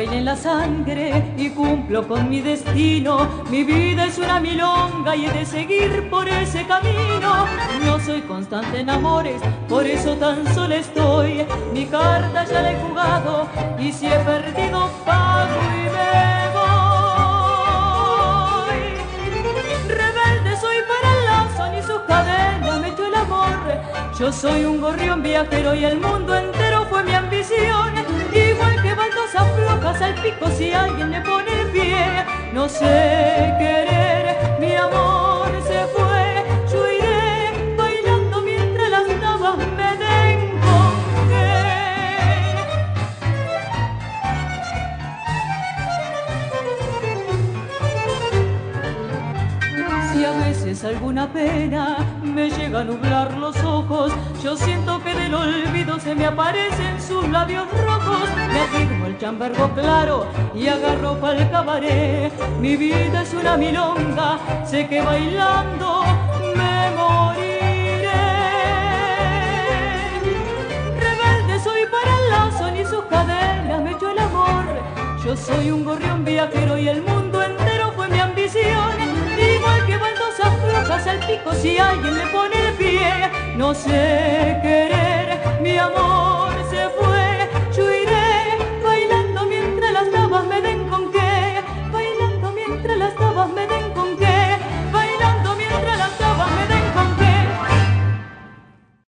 baile en la sangre y cumplo con mi destino. Mi vida es una milonga y he de seguir por ese camino. No soy constante en amores, por eso tan sola estoy. Mi carta ya la he jugado y si he perdido pago y me voy. Rebelde soy para el lazo, ni sus cadenas me echó el amor. Yo soy un gorrión viajero y el mundo entero fue mi ambición. Igual que baldosas flojas al pico si alguien le pone el pie. No sé querer, mi amor se fue. Yo iré bailando mientras las navas me den con qué. Si a veces alguna pena me llega a nublar los ojos, yo siento que del olvido se me aparecen sus labios rojos. Me afirmo el chambergo claro y agarro pa'l cabaret. Mi vida es una milonga, sé que bailando me moriré. Rebelde soy para el lazo, ni sus cadenas me echó el amor. Yo soy un gorrión viajero y el mundo entero fue mi ambición. Igual que baldosas flojas al pico si alguien le pone el pie. No sé querer, mi amor